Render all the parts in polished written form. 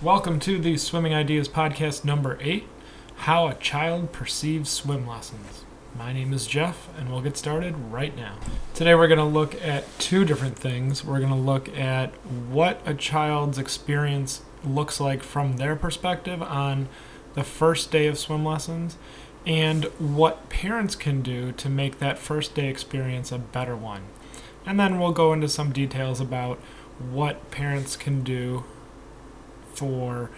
Welcome to the Swimming Ideas Podcast number 8, How a Child Perceives Swim Lessons. My name is Jeff, and we'll get started right now. Today we're going to look at two different things. We're going to look at what a child's experience looks like from their perspective on the first day of swim lessons, and what parents can do to make that first day experience a better one. And then we'll go into some details about what parents can do for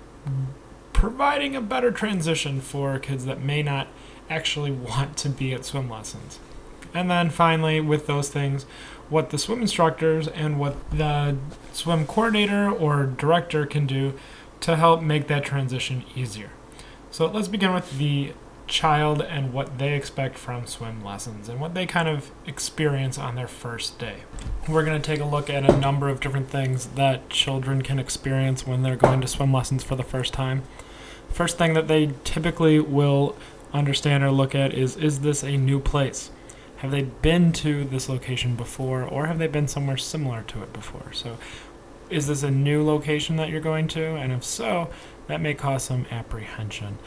providing a better transition for kids that may not actually want to be at swim lessons. And then finally, with those things, what the swim instructors and what the swim coordinator or director can do to help make that transition easier. So let's begin with the child and what they expect from swim lessons and what they kind of experience on their first day. We're going to take a look at a number of different things that children can experience when they're going to swim lessons for the first time. First thing that they typically will understand or look at is this a new place? Have they been to this location before, or have they been somewhere similar to it before? So is this a new location that you're going to? And if so, that may cause some apprehension.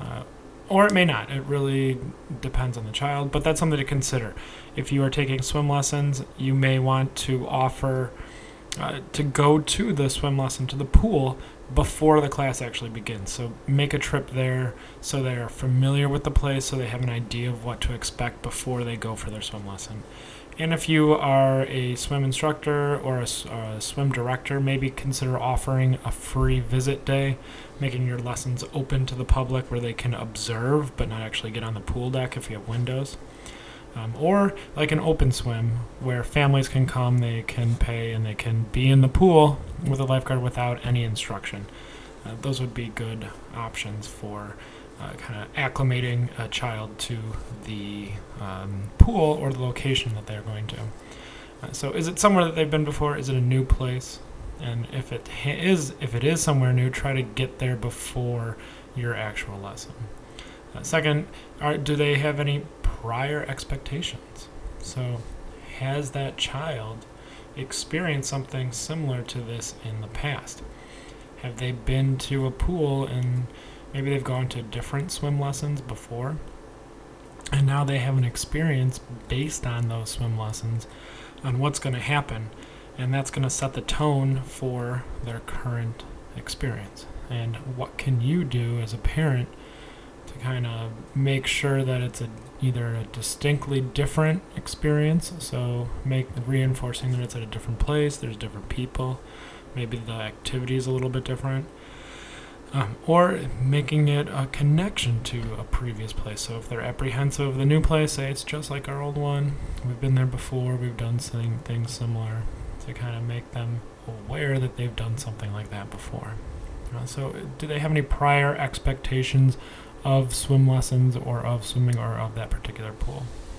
Or it may not. It really depends on the child, but that's something to consider. If you are taking swim lessons, you may want to offer to go to the swim lesson, to the pool, before the class actually begins. So make a trip there so they are familiar with the place, so they have an idea of what to expect before they go for their swim lesson. And if you are a swim instructor or a swim director, maybe consider offering a free visit day, making your lessons open to the public where they can observe but not actually get on the pool deck if you have windows. Or like an open swim where families can come, they can pay, and they can be in the pool with a lifeguard without any instruction. Those would be good options for kind of acclimating a child to the pool or the location that they're going to. So is it somewhere that they've been before? Is it a new place? And if it is somewhere new, try to get there before your actual lesson. Second, do they have any prior expectations? So has that child experienced something similar to this in the past? Have they been to a pool and maybe they've gone to different swim lessons before, and now they have an experience based on those swim lessons on what's going to happen, and that's going to set the tone for their current experience. And what can you do as a parent to kind of make sure that it's either a distinctly different experience, so reinforcing that it's at a different place, there's different people, maybe the activity is a little bit different, or making it a connection to a previous place. So if they're apprehensive of the new place, say it's just like our old one, we've been there before, we've done things similar, to kind of make them aware that they've done something like that before. So do they have any prior expectations of swim lessons or of swimming or of that particular pool?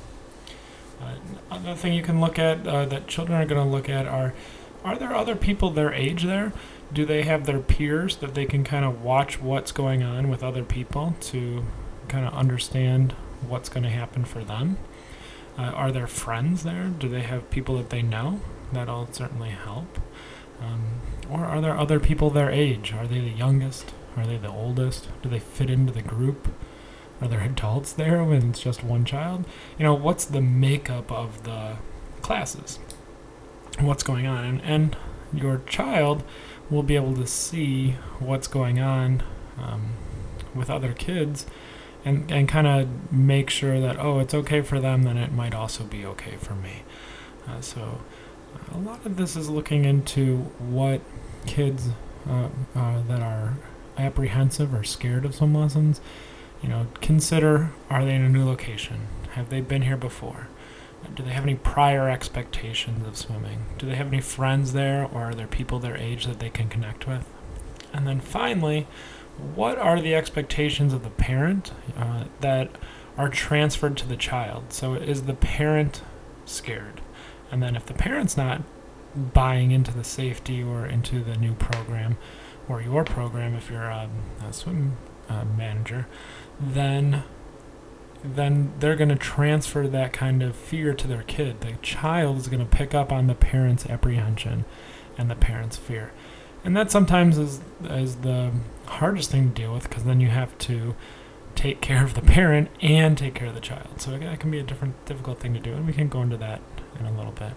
Another thing you can look at that children are going to look at are there other people their age there? Do they have their peers that they can kind of watch what's going on with other people to kind of understand what's going to happen for them? Are there friends there? Do they have people that they know? That'll certainly help. Or are there other people their age? Are they the youngest? Are they the oldest? Do they fit into the group? Are there adults there when it's just one child? What's the makeup of the classes? What's going on? And your child will be able to see what's going on with other kids and kind of make sure that, it's okay for them, then it might also be okay for me. So a lot of this is looking into what kids that are apprehensive or scared of swim lessons, consider, are they in a new location? Have they been here before? Do they have any prior expectations of swimming? Do they have any friends there, or are there people their age that they can connect with? And then finally, what are the expectations of the parent that are transferred to the child? So is the parent scared? And then if the parent's not buying into the safety or into the new program, or your program if you're a swim manager, then they're going to transfer that kind of fear to their kid. The child is going to pick up on the parent's apprehension and the parent's fear. And that sometimes is the hardest thing to deal with, because then you have to take care of the parent and take care of the child. So that can be a difficult thing to do, and we can go into that in a little bit.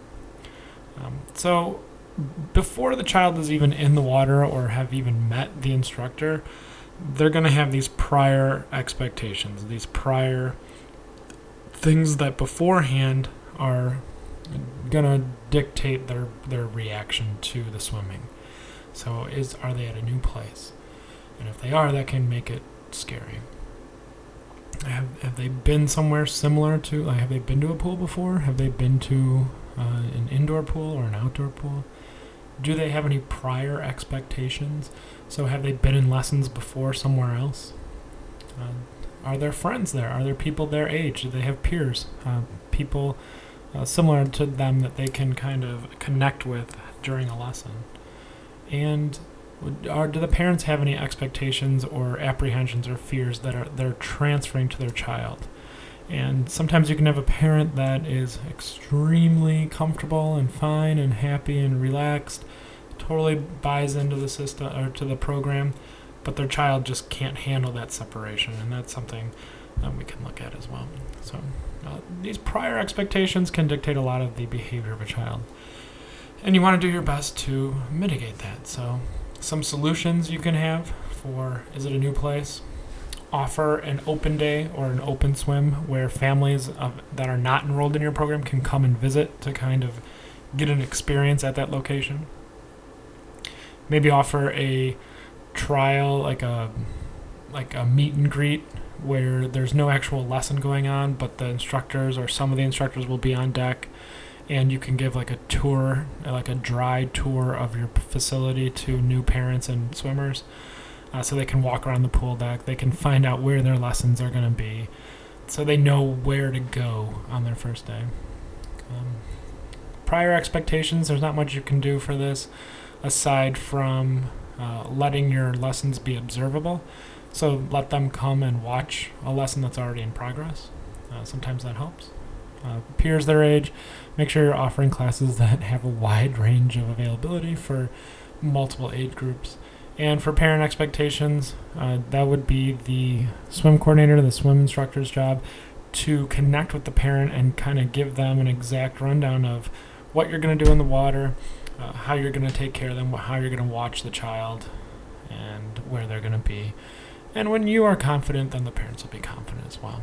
So before the child is even in the water or have even met the instructor, they're going to have these prior expectations, these prior things that beforehand are going to dictate their reaction to the swimming. So are they at a new place? And if they are, that can make it scary. Have they been somewhere similar to, like, have they been to a pool before? Have they been to an indoor pool or an outdoor pool? Do they have any prior expectations? So have they been in lessons before somewhere else? Are there friends there? Are there people their age? Do they have peers? People similar to them that they can kind of connect with during a lesson? And do the parents have any expectations or apprehensions or fears that they're transferring to their child? And sometimes you can have a parent that is extremely comfortable and fine and happy and relaxed, totally buys into the system or to the program, but their child just can't handle that separation, and that's something we can look at as well. So these prior expectations can dictate a lot of the behavior of a child, and you want to do your best to mitigate that. So some solutions you can have for, is it a new place? Offer an open day or an open swim where families that are not enrolled in your program can come and visit to kind of get an experience at that location. Maybe offer a trial, like a meet and greet where there's no actual lesson going on, but the instructors or some of the instructors will be on deck, and you can give like a tour, like a dry tour of your facility to new parents and swimmers. So they can walk around the pool deck. They can find out where their lessons are going to be, so they know where to go on their first day. Prior expectations, there's not much you can do for this aside from letting your lessons be observable. So let them come and watch a lesson that's already in progress. Sometimes that helps. Peers their age, make sure you're offering classes that have a wide range of availability for multiple age groups. And for parent expectations, that would be the swim coordinator, the swim instructor's job, to connect with the parent and kind of give them an exact rundown of what you're going to do in the water, how you're going to take care of them, how you're going to watch the child, and where they're going to be. And when you are confident, then the parents will be confident as well.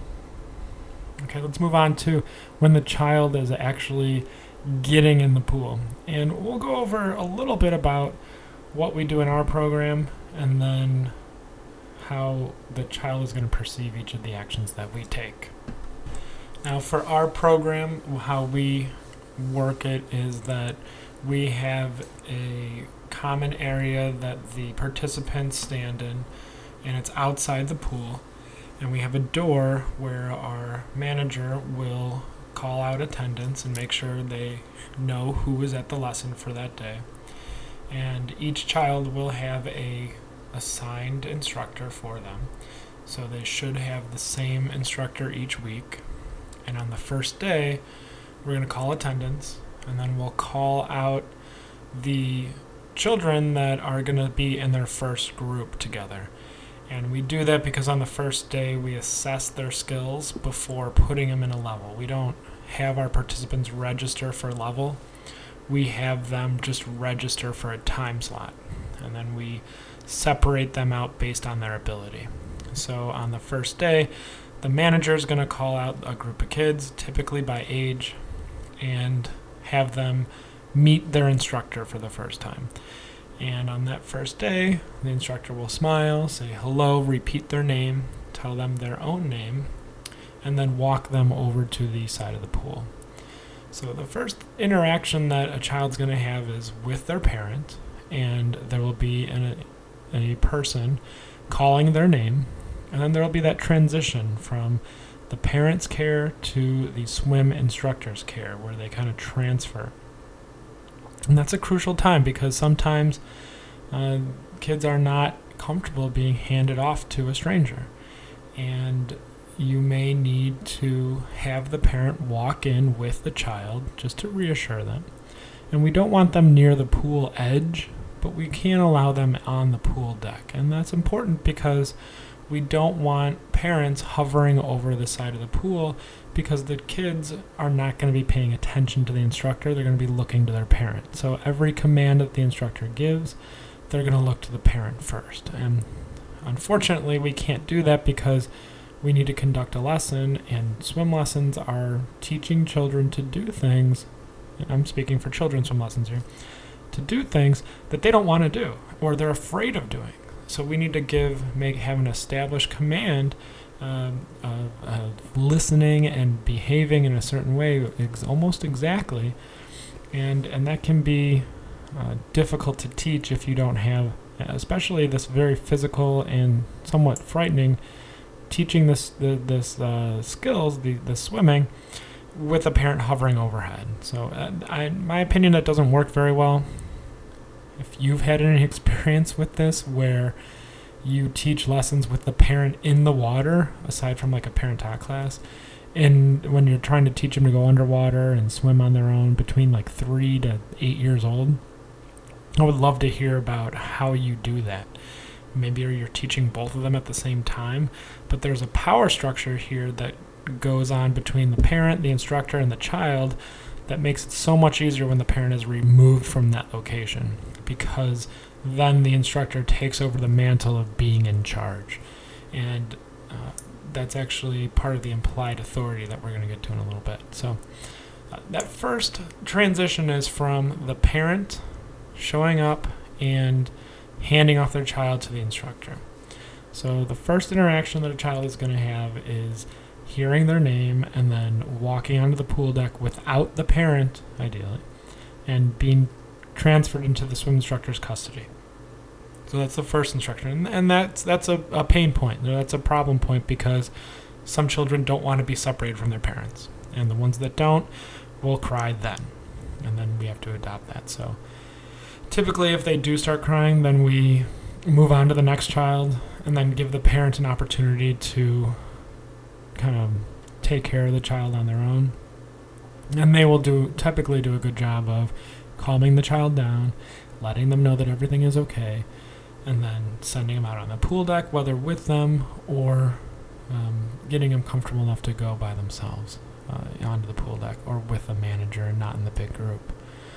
Okay, let's move on to when the child is actually getting in the pool. And we'll go over a little bit about what we do in our program, and then how the child is going to perceive each of the actions that we take. Now, for our program, how we work it is that we have a common area that the participants stand in, and it's outside the pool, and we have a door where our manager will call out attendance and make sure they know who is at the lesson for that day. And each child will have a assigned instructor for them. So they should have the same instructor each week. And on the first day, we're going to call attendance, and then we'll call out the children that are going to be in their first group together. And we do that because on the first day, we assess their skills before putting them in a level. We don't have our participants register for level. We have them just register for a time slot, and then we separate them out based on their ability. So on the first day, the manager is going to call out a group of kids, typically by age, and have them meet their instructor for the first time. And on that first day, the instructor will smile, say hello, repeat their name, tell them their own name, and then walk them over to the side of the pool. So the first interaction that a child's going to have is with their parent, and there will be a person calling their name, and then there will be that transition from the parent's care to the swim instructor's care, where they kind of transfer. And that's a crucial time because sometimes kids are not comfortable being handed off to a stranger, and you may need to have the parent walk in with the child just to reassure them. And we don't want them near the pool edge, but we can't allow them on the pool deck. And that's important because we don't want parents hovering over the side of the pool, because the kids are not going to be paying attention to the instructor. They're going to be looking to their parent. So every command that the instructor gives, they're going to look to the parent first. And unfortunately, we can't do that because we need to conduct a lesson, and swim lessons are teaching children to do things. I'm speaking for children's swim lessons here. To do things that they don't want to do or they're afraid of doing. So we need to have an established command of listening and behaving in a certain way, almost exactly, and that can be difficult to teach if you don't have, especially this very physical and somewhat frightening, teaching this skills, the swimming, with a parent hovering overhead. So in my opinion, that doesn't work very well. If you've had any experience with this where you teach lessons with the parent in the water, aside from like a parent-taught class, and when you're trying to teach them to go underwater and swim on their own between like 3 to 8 years old, I would love to hear about how you do that. Maybe you're teaching both of them at the same time, but there's a power structure here that goes on between the parent, the instructor, and the child that makes it so much easier when the parent is removed from that location, because then the instructor takes over the mantle of being in charge. And that's actually part of the implied authority that we're going to get to in a little bit. So that first transition is from the parent showing up and handing off their child to the instructor. So the first interaction that a child is going to have is hearing their name and then walking onto the pool deck without the parent, ideally, and being transferred into the swim instructor's custody. So that's the first instruction, and that's a pain point. That's a problem point because some children don't want to be separated from their parents, and the ones that don't will cry then, and then we have to adopt that. So typically if they do start crying, then we move on to the next child and then give the parent an opportunity to kind of take care of the child on their own. And they will typically do a good job of calming the child down, letting them know that everything is okay, and then sending them out on the pool deck, whether with them or getting them comfortable enough to go by themselves onto the pool deck or with a manager and not in the big group.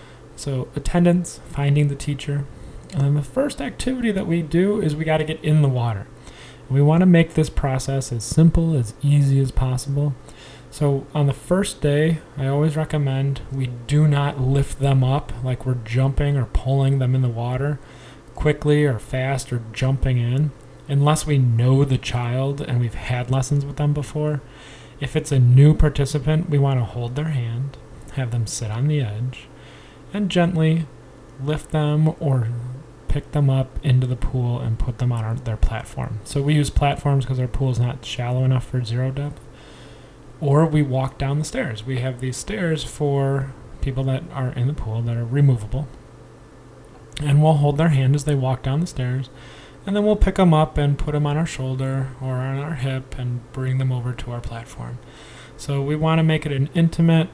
So attendance, finding the teacher. And then the first activity that we do is we got to get in the water. We want to make this process as simple, as easy as possible. So on the first day, I always recommend we do not lift them up like we're jumping or pulling them in the water quickly or fast or jumping in, unless we know the child and we've had lessons with them before. If it's a new participant, we want to hold their hand, have them sit on the edge, and gently lift them or pick them up into the pool and put them on their platform. So we use platforms because our pool is not shallow enough for zero depth. Or we walk down the stairs. We have these stairs for people that are in the pool that are removable. And we'll hold their hand as they walk down the stairs. And then we'll pick them up and put them on our shoulder or on our hip and bring them over to our platform. So we want to make it an intimate,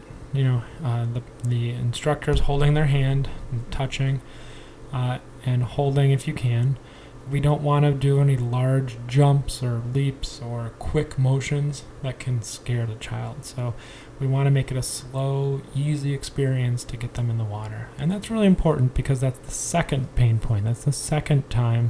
the instructors holding their hand and touching and holding if you can. We don't want to do any large jumps or leaps or quick motions that can scare the child. So we want to make it a slow, easy experience to get them in the water. And that's really important because that's the second pain point. That's the second time,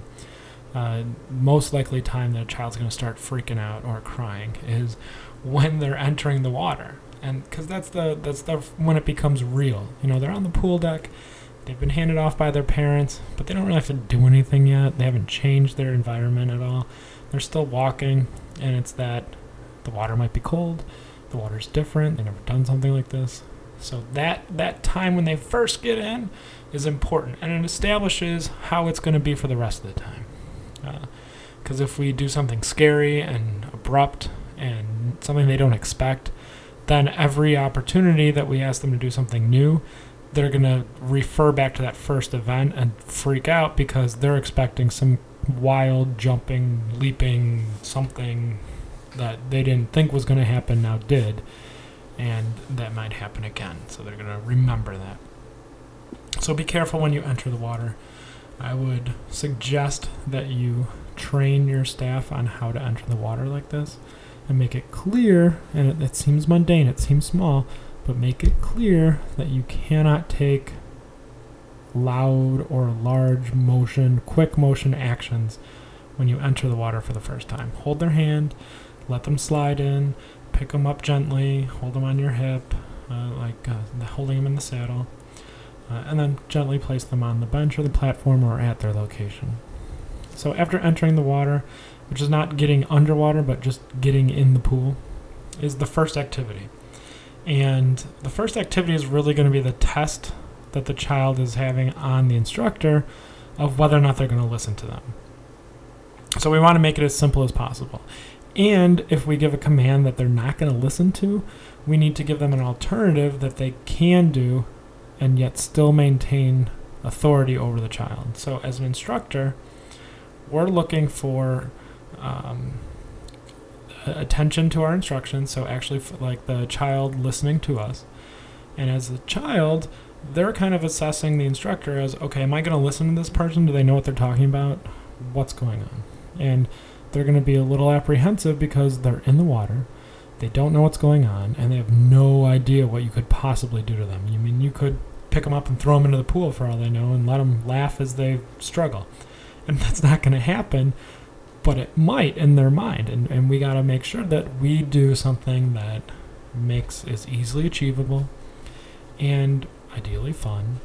most likely time that a child's going to start freaking out or crying is when they're entering the water. And because that's the when it becomes real. They're on the pool deck. They've been handed off by their parents, but they don't really have to do anything yet. They haven't changed their environment at all. They're still walking, and it's that the water might be cold, the water's different, they've never done something like this. So that time when they first get in is important, and it establishes how it's going to be for the rest of the time. Because if we do something scary and abrupt and something they don't expect, then every opportunity that we ask them to do something new, they're going to refer back to that first event and freak out because they're expecting some wild, jumping, leaping, something that they didn't think was going to happen now did, and that might happen again. So they're going to remember that. So be careful when you enter the water. I would suggest that you train your staff on how to enter the water like this and make it clear, and it seems mundane, it seems small, but make it clear that you cannot take loud or large motion, quick motion actions when you enter the water for the first time. Hold their hand, let them slide in, pick them up gently, hold them on your hip, holding them in the saddle, and then gently place them on the bench or the platform or at their location. So after entering the water, which is not getting underwater but just getting in the pool, is the first activity. And the first activity is really going to be the test that the child is having on the instructor of whether or not they're going to listen to them. So we want to make it as simple as possible. And if we give a command that they're not going to listen to, we need to give them an alternative that they can do and yet still maintain authority over the child. So as an instructor, we're looking for attention to our instructions, so actually like the child listening to us. And as a child, they're kind of assessing the instructor as, okay, am I going to listen to this person? Do they know what they're talking about? What's going on? And they're going to be a little apprehensive because they're in the water, they don't know what's going on, and they have no idea what you could possibly do to them. You could pick them up and throw them into the pool for all they know and let them laugh as they struggle. And that's not going to happen, but it might in their mind. And we got to make sure that we do something that is easily achievable and ideally fun,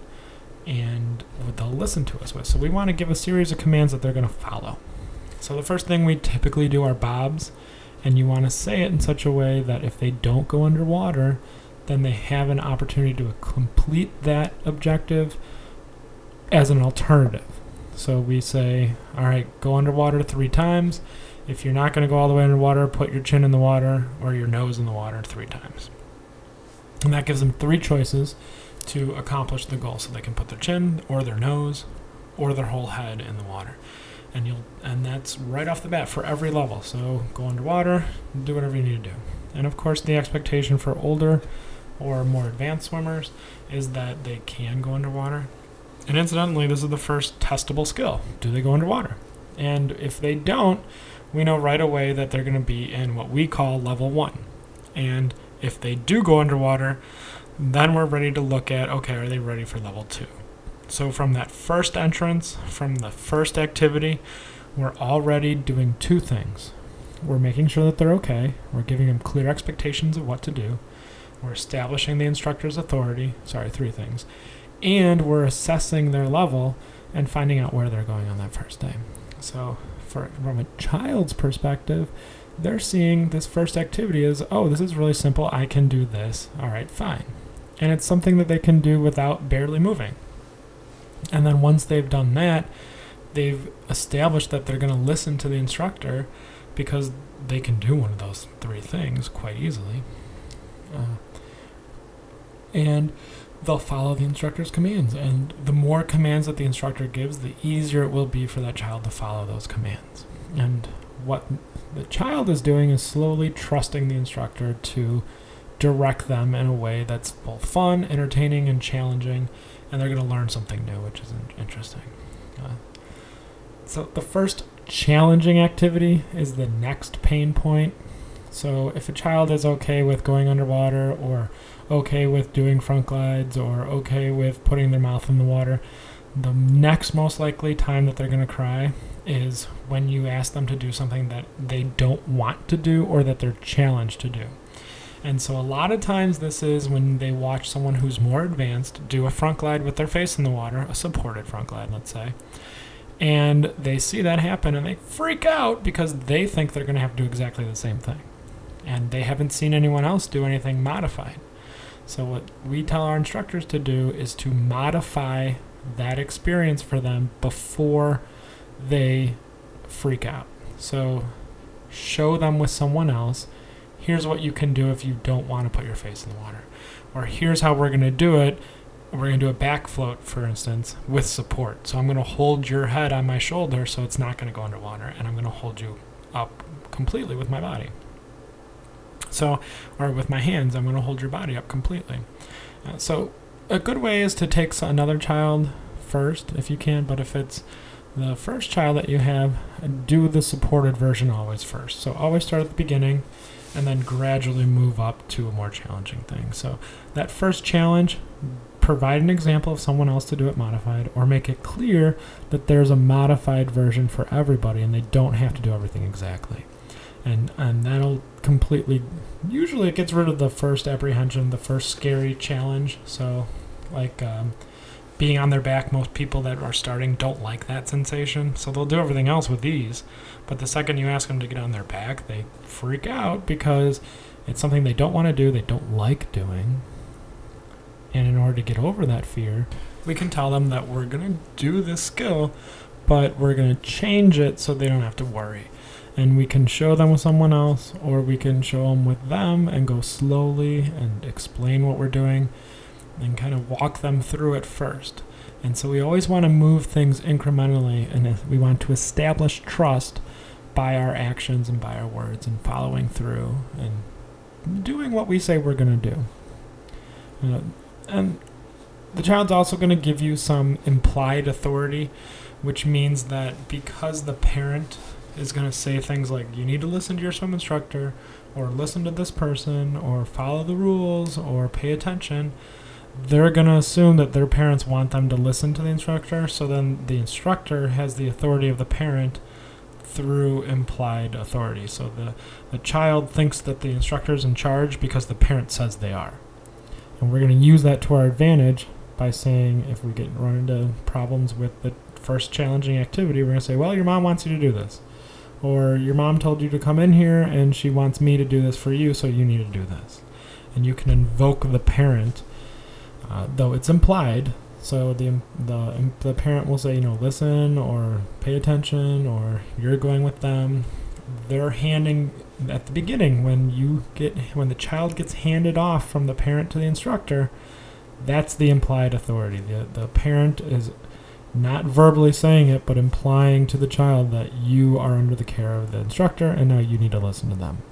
and they'll listen to us with. So we want to give a series of commands that they're going to follow. So the first thing we typically do are bobs, and you want to say it in such a way that if they don't go underwater, then they have an opportunity to complete that objective as an alternative. So we say, all right, go underwater 3 times. If you're not going to go all the way underwater, put your chin in the water or your nose in the water 3 times. And that gives them 3 choices to accomplish the goal. So they can put their chin or their nose or their whole head in the water. And that's right off the bat for every level. So go underwater, do whatever you need to do. And of course, the expectation for older or more advanced swimmers is that they can go underwater. And incidentally, this is the first testable skill. Do they go underwater? And if they don't, we know right away that they're going to be in what we call level 1. And if they do go underwater, then we're ready to look at, okay, are they ready for level 2? So from that first entrance, from the first activity, we're already doing 2 things. We're making sure that they're okay. We're giving them clear expectations of what to do. We're establishing the instructor's authority. 3 things. And we're assessing their level and finding out where they're going on that first day. So from a child's perspective, they're seeing this first activity as, oh, this is really simple. I can do this. All right, fine. And it's something that they can do without barely moving. And then once they've done that, they've established that they're going to listen to the instructor because they can do one of those 3 things quite easily. And they'll follow the instructor's commands. And the more commands that the instructor gives, the easier it will be for that child to follow those commands. And what the child is doing is slowly trusting the instructor to direct them in a way that's both fun, entertaining, and challenging. And they're going to learn something new, which is interesting. So the first challenging activity is the next pain point. So if a child is okay with going underwater or okay with doing front glides or okay with putting their mouth in the water, the next most likely time that they're going to cry is when you ask them to do something that they don't want to do or that they're challenged to do. And so a lot of times this is when they watch someone who's more advanced do a front glide with their face in the water, a supported front glide, let's say. And they see that happen and they freak out because they think they're going to have to do exactly the same thing. And they haven't seen anyone else do anything modified. So what we tell our instructors to do is to modify that experience for them before they freak out. So show them with someone else, here's what you can do if you don't want to put your face in the water. Or here's how we're going to do it. We're going to do a back float, for instance, with support. So I'm going to hold your head on my shoulder so it's not going to go underwater, and I'm going to hold you up completely with my body. So, or with my hands, I'm going to hold your body up completely. So a good way is to take another child first if you can, but if it's the first child that you have, do the supported version always first. So always start at the beginning and then gradually move up to a more challenging thing. So that first challenge, provide an example of someone else to do it modified, or make it clear that there's a modified version for everybody and they don't have to do everything exactly. And that'll completely, usually it gets rid of the first apprehension, the first scary challenge. So like being on their back, most people that are starting don't like that sensation, so they'll do everything else with ease. But the second you ask them to get on their back, they freak out because it's something they don't want to do, they don't like doing. And in order to get over that fear, we can tell them that we're going to do this skill, but we're going to change it so they don't have to worry. And we can show them with someone else, or we can show them with them and go slowly and explain what we're doing and kind of walk them through it first. And so we always want to move things incrementally, and we want to establish trust by our actions and by our words and following through and doing what we say we're going to do. And the child's also going to give you some implied authority, which means that because the parent is going to say things like, you need to listen to your swim instructor, or listen to this person, or follow the rules, or pay attention, they're going to assume that their parents want them to listen to the instructor, so then the instructor has the authority of the parent through implied authority. So the child thinks that the instructor is in charge because the parent says they are. And we're going to use that to our advantage by saying, if we run into problems with the first challenging activity, we're going to say, well, your mom wants you to do this. Or your mom told you to come in here and she wants me to do this for you, so you need to do this. And you can invoke the parent, though it's implied. So the parent will say, listen, or pay attention, or you're going with them. They're handing at the beginning, when the child gets handed off from the parent to the instructor, that's the implied authority. The parent is not verbally saying it, but implying to the child that you are under the care of the instructor and now you need to listen to them.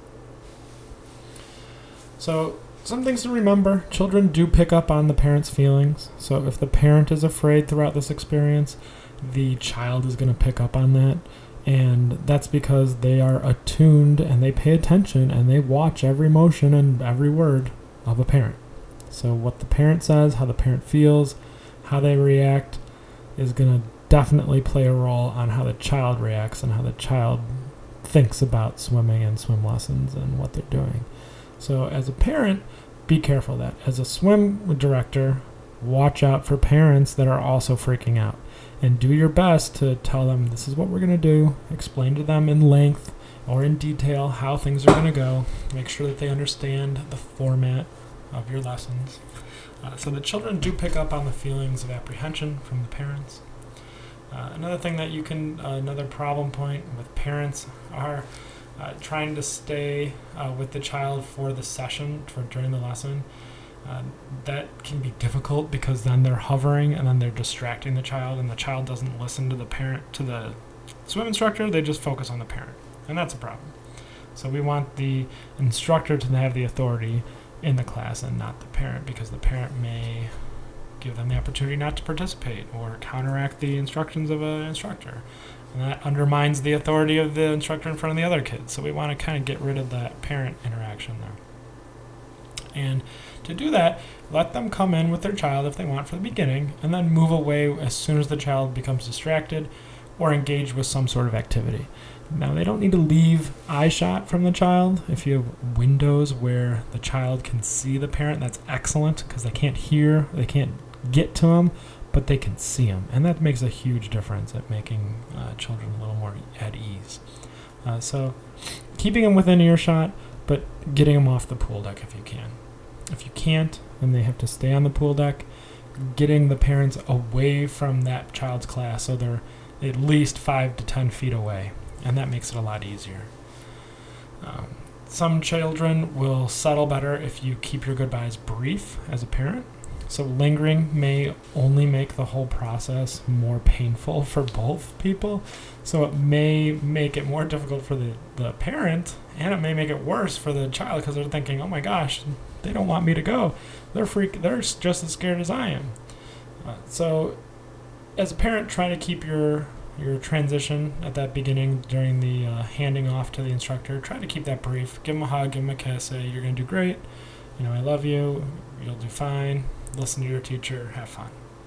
So some things to remember: children do pick up on the parent's feelings. So if the parent is afraid throughout this experience, the child is going to pick up on that. And that's because they are attuned and they pay attention and they watch every motion and every word of a parent. So what the parent says, how the parent feels, how they react is going to definitely play a role on how the child reacts and how the child thinks about swimming and swim lessons and what they're doing. So as a parent, be careful of that. As a swim director, watch out for parents that are also freaking out. And do your best to tell them, this is what we're going to do. Explain to them in length or in detail how things are going to go. Make sure that they understand the format of your lessons. So the children do pick up on the feelings of apprehension from the parents. Another thing that another problem point with parents are trying to stay with the child for the session, during the lesson. That can be difficult because then they're hovering and then they're distracting the child, and the child doesn't listen to the swim instructor. They just focus on the parent, and that's a problem. So we want the instructor to have the authority in the class and not the parent, because the parent may give them the opportunity not to participate or counteract the instructions of an instructor, and that undermines the authority of the instructor in front of the other kids. So we want to kind of get rid of that parent interaction there. And to do that, let them come in with their child if they want for the beginning, and then move away as soon as the child becomes distracted or engaged with some sort of activity. Now, they don't need to leave eye shot from the child. If you have windows where the child can see the parent, that's excellent, because they can't get to them, but they can see them. And that makes a huge difference at making children a little more at ease. So keeping them within earshot, but getting them off the pool deck if you can. If you can't, and they have to stay on the pool deck, getting the parents away from that child's class so they're at least 5 to 10 feet away, and that makes it a lot easier. Some children will settle better if you keep your goodbyes brief as a parent. So lingering may only make the whole process more painful for both people. So it may make it more difficult for the parent, and it may make it worse for the child, because they're thinking, oh my gosh, they don't want me to go. They're just as scared as I am. So as a parent, try to keep your transition at that beginning during the handing off to the instructor. Try to keep that brief. Give them a hug, give them a kiss, say you're going to do great. I love you. You'll do fine. Listen to your teacher. Have fun.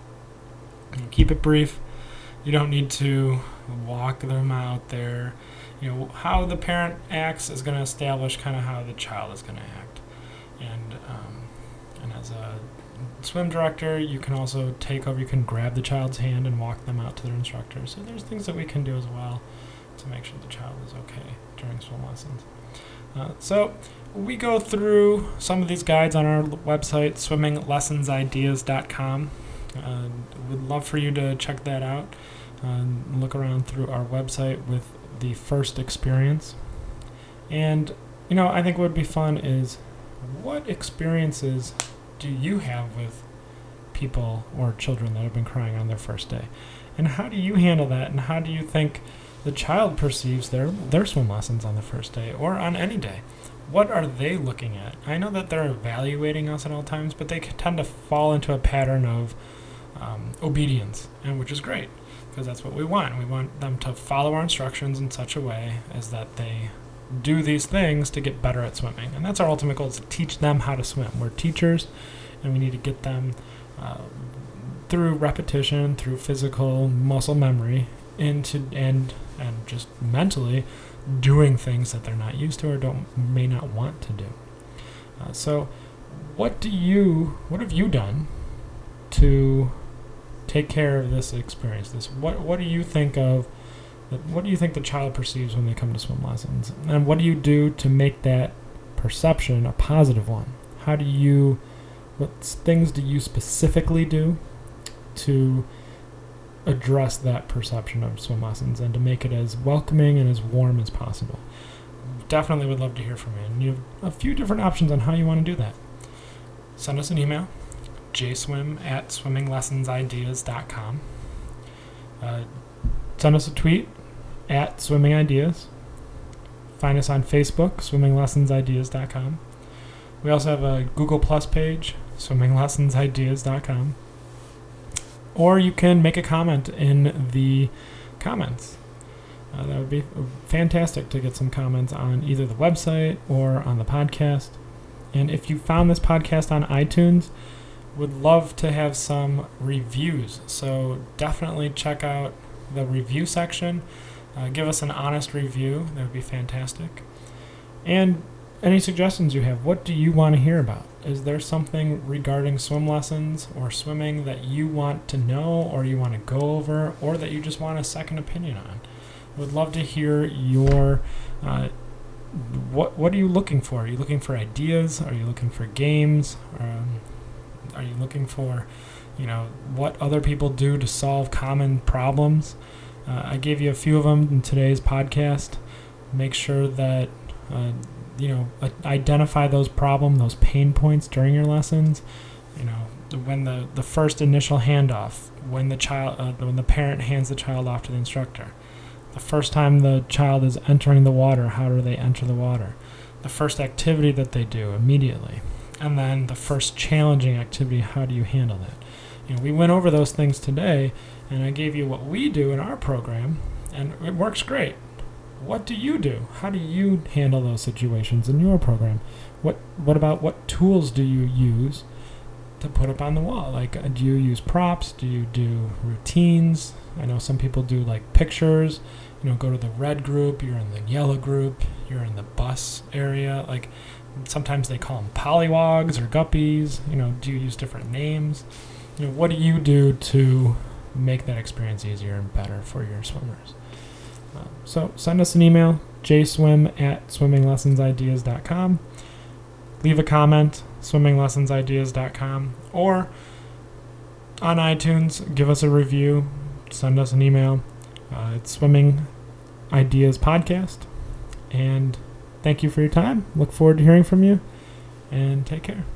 Keep it brief. You don't need to walk them out there. How the parent acts is going to establish kind of how the child is going to act. And as a swim director, you can also take over. You can grab the child's hand and walk them out to their instructor. So there's things that we can do as well to make sure the child is okay during swim lessons. So we go through some of these guides on our website, swimminglessonsideas.com. We'd love for you to check that out and look around through our website with the first experience. And, I think what would be fun is, what experiences do you have with people or children that have been crying on their first day? And how do you handle that? And how do you think the child perceives their swim lessons on the first day or on any day? What are they looking at? I know that they're evaluating us at all times, but they tend to fall into a pattern of obedience, and which is great, because that's what we want. We want them to follow our instructions in such a way as that they do these things to get better at swimming. And that's our ultimate goal, is to teach them how to swim. We're teachers, and we need to get them through repetition, through physical muscle memory, into and just mentally doing things that they're not used to or may not want to do. So what have you done to take care of this experience? What do you think of? What do you think the child perceives when they come to swim lessons? And what do you do to make that perception a positive one? What things do you specifically do to address that perception of swim lessons and to make it as welcoming and as warm as possible? Definitely would love to hear from you. And you have a few different options on how you want to do that. Send us an email, jswim@swimminglessonsideas.com. Send us a tweet @swimmingideas. Find us on Facebook, swimminglessonsideas.com. We also have a Google Plus page, swimminglessonsideas.com. Or you can make a comment in the comments. That would be fantastic to get some comments on either the website or on the podcast. And if you found this podcast on iTunes, would love to have some reviews. So definitely check out the review section. Give us an honest review. That would be fantastic. And any suggestions you have. What do you want to hear about? Is there something regarding swim lessons or swimming that you want to know or you want to go over or that you just want a second opinion on? Would love to hear your what are you looking for? Are you looking for ideas? Are you looking for games? Are you looking for what other people do to solve common problems? I gave you a few of them in today's podcast. Make sure that identify those those pain points during your lessons. When the first initial handoff, when the parent hands the child off to the instructor, the first time the child is entering the water, how do they enter the water? The first activity that they do immediately, and then the first challenging activity, how do you handle that? We went over those things today, and I gave you what we do in our program, and it works great. What do you do? How do you handle those situations in your program? What tools do you use to put up on the wall? Do you use props? Do you do routines? I know some people do pictures. Go to the red group, you're in the yellow group, you're in the bus area. Sometimes they call them pollywogs or guppies. Do you use different names? What do you do to make that experience easier and better for your swimmers? So send us an email, jswim@swimminglessonsideas.com. Leave a comment, swimminglessonsideas.com, or on iTunes, give us a review, send us an email. It's Swimming Ideas Podcast. And thank you for your time. Look forward to hearing from you, and take care.